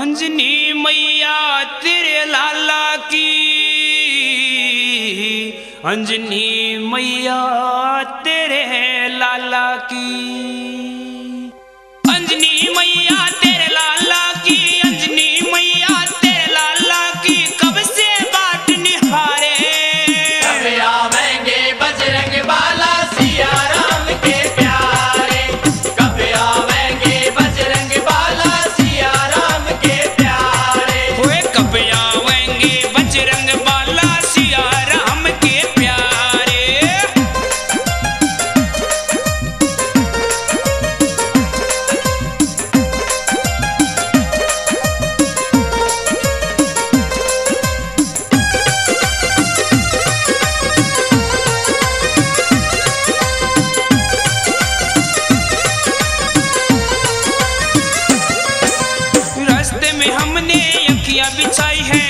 अंजनी मैया तेरे लाला की, अंजनी मैया तेरे लाला की, अंजनी मैया तेरे लाला की, अंजनी मैया तेरे लाला की, कब से बाट निहारे। कब आवेंगे बजरंग बाला सिया राम के प्यारे, कब आवेंगे बजरंग बाला सिया राम के प्यारे। होए कब आवेंगे बजरंग बाला सिया राम के प्यारे। रास्ते में हमने अखियां बिछाई है,